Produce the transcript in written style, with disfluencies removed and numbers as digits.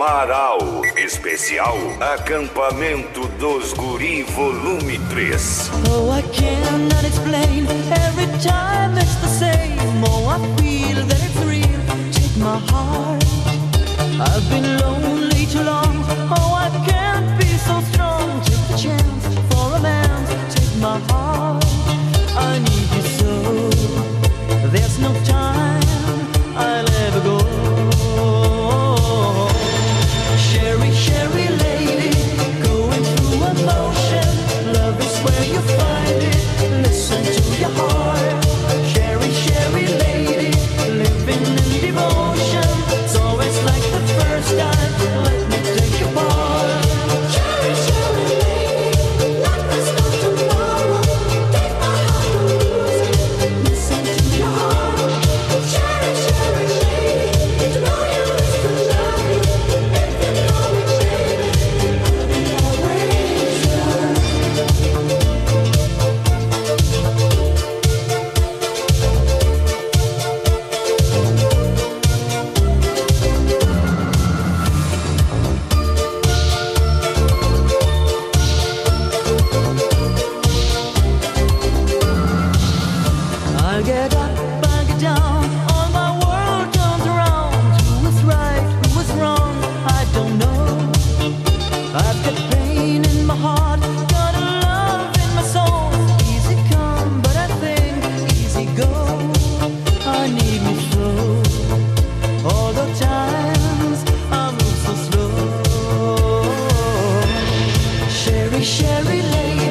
Marau, especial Acampamento dos Guri Volume 3. Oh, I cannot explain, every time it's the same. Oh, I feel that it's real, take my heart. I've been lonely too long, oh, I can't be so strong. Take the chance for a man, take my heart. I need you so, there's no time I'll ever go. Sherry, Sherry lady, going through emotion. Love is where you find it, listen to your heart. Sherry, Sherry lady, living in devotion. It's always like the first time, let me take your part. Sherry, Sherry lady, like there's no tomorrow. Take my heart and lose it, listen to your heart. Sherry, Sherry lady, to know you is to love you. If you know me, baby, I'll be always yours. I get up, I get down, all my world turns around. Who is right, who is wrong, I don't know. I've got pain in my heart, got a love in my soul. Easy come, but I think easy go. I need me slow, all the times I move so slow. Sherry, Sherry lady,